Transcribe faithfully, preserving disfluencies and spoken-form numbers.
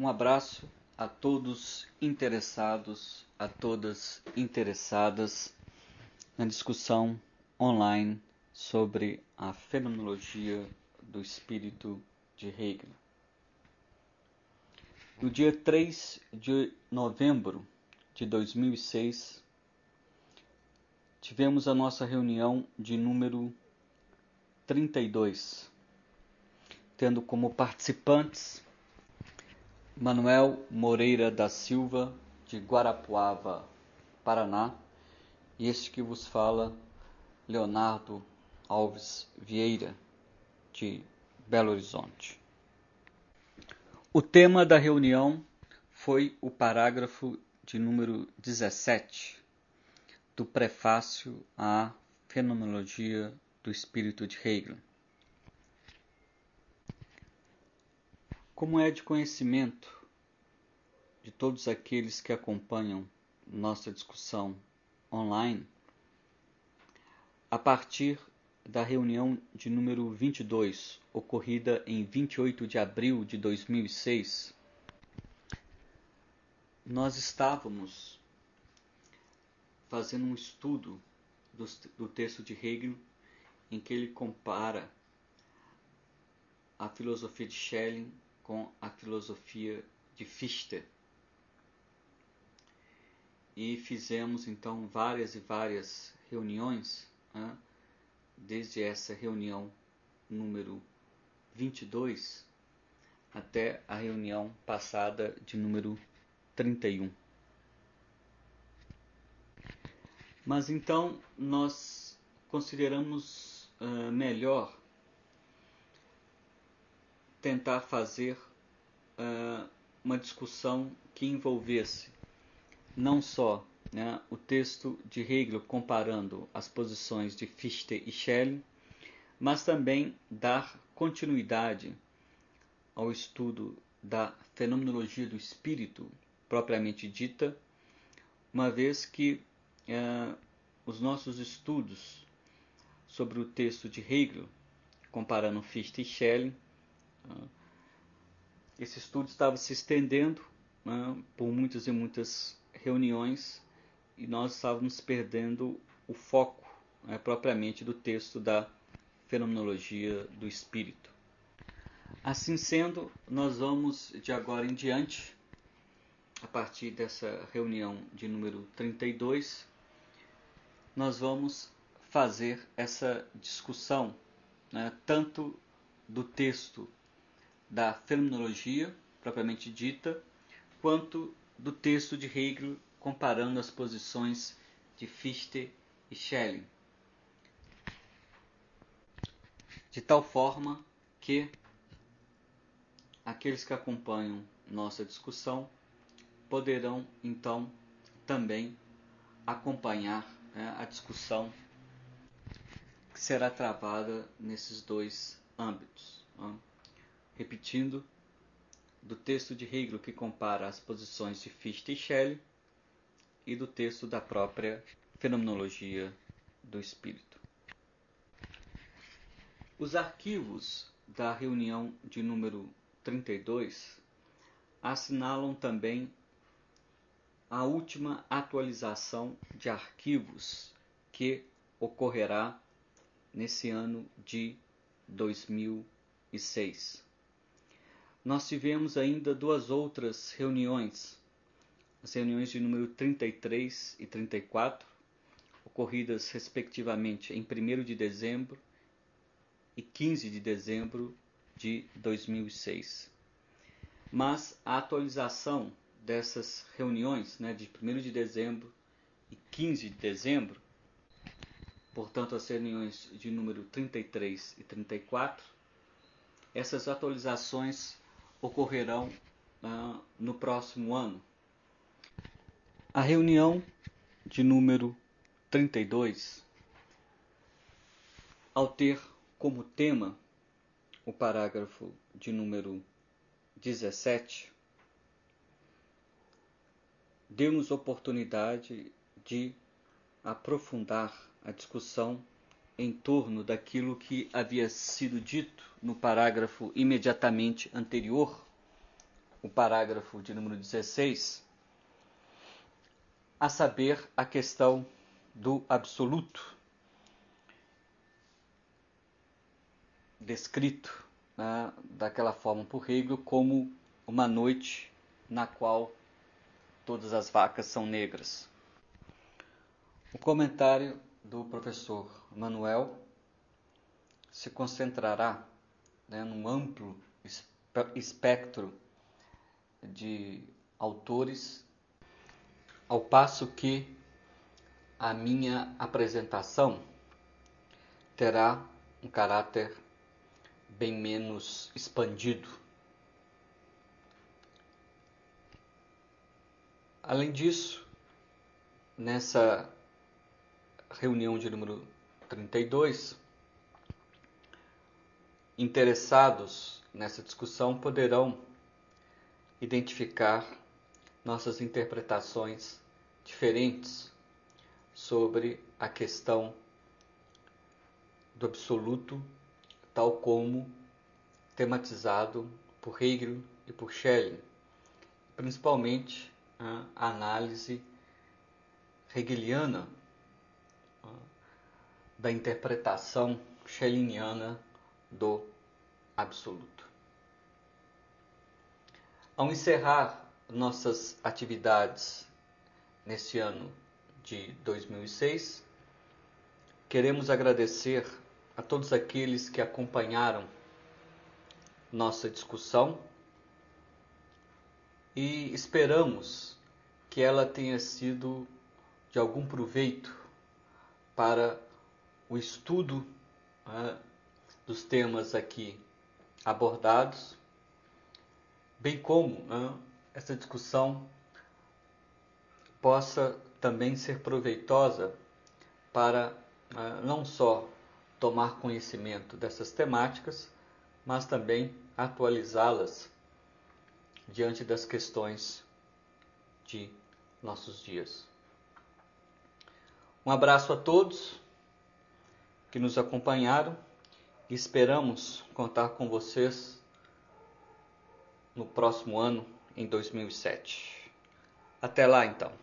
Um abraço a todos interessados, a todas interessadas na discussão online sobre a fenomenologia do espírito de Hegel. No dia três de novembro de dois mil e seis, tivemos a nossa reunião de número trinta e dois, tendo como participantes Manuel Moreira da Silva, de Guarapuava, Paraná, e este que vos fala, Leonardo Alves Vieira, de Belo Horizonte. O tema da reunião foi o parágrafo de número dezessete do prefácio à Fenomenologia do Espírito de Hegel. Como é de conhecimento de todos aqueles que acompanham nossa discussão online, a partir da reunião de número vinte e dois, ocorrida em vinte e oito de abril de dois mil e seis, nós estávamos fazendo um estudo do, do texto de Hegel, em que ele compara a filosofia de Schelling com a filosofia de Fichte. E fizemos então várias e várias reuniões, né, desde essa reunião número vinte e dois até a reunião passada de número trinta e um. Mas então nós consideramos uh, melhor tentar fazer uh, uma discussão que envolvesse não só, né, o texto de Hegel comparando as posições de Fichte e Schelling, mas também dar continuidade ao estudo da fenomenologia do espírito propriamente dita, uma vez que eh, os nossos estudos sobre o texto de Hegel, comparando Fichte e Schelling, eh, esse estudo estava se estendendo eh, por muitas e muitas reuniões, e nós estávamos perdendo o foco né, propriamente do texto da fenomenologia do espírito. Assim sendo, nós vamos de agora em diante, a partir dessa reunião de número trinta e dois, nós vamos fazer essa discussão né, tanto do texto da fenomenologia propriamente dita, quanto do texto de Hegel comparando as posições de Fichte e Schelling, de tal forma que aqueles que acompanham nossa discussão poderão então também acompanhar né, a discussão que será travada nesses dois âmbitos. Né? Repetindo, do texto de Hegel que compara as posições de Fichte e Schelling e do texto da própria fenomenologia do espírito. Os arquivos da reunião de número trinta e dois assinalam também a última atualização de arquivos que ocorrerá nesse ano de dois mil e seis. Nós tivemos ainda duas outras reuniões, as reuniões de número trinta e três e trinta e quatro, ocorridas respectivamente em primeiro de dezembro e quinze de dezembro de dois mil e seis. Mas a atualização dessas reuniões, né, de primeiro de dezembro e quinze de dezembro, portanto as reuniões de número trinta e três e trinta e quatro, essas atualizações ocorrerão uh, no próximo ano. A reunião de número trinta e dois, ao ter como tema o parágrafo de número dezessete, deu-nos oportunidade de aprofundar a discussão em torno daquilo que havia sido dito no parágrafo imediatamente anterior, o parágrafo de número dezesseis, a saber, a questão do absoluto, descrito, né, daquela forma por Hegel como uma noite na qual todas as vacas são negras. O comentário do professor Manuel se concentrará, né, num amplo espectro de autores, ao passo que a minha apresentação terá um caráter bem menos expandido. Além disso, nessa reunião de número trinta e dois, interessados nessa discussão poderão identificar nossas interpretações diferentes sobre a questão do absoluto, tal como tematizado por Hegel e por Schelling, principalmente a análise hegeliana da interpretação schellingiana do absoluto. Ao encerrar nossas atividades neste ano de dois mil e seis, queremos agradecer a todos aqueles que acompanharam nossa discussão e esperamos que ela tenha sido de algum proveito para o estudo, né, dos temas aqui abordados, bem como, né, essa discussão possa também ser proveitosa para né, não só tomar conhecimento dessas temáticas, mas também atualizá-las diante das questões de nossos dias. Um abraço a todos que nos acompanharam e esperamos contar com vocês no próximo ano, em dois mil e sete. Até lá, então.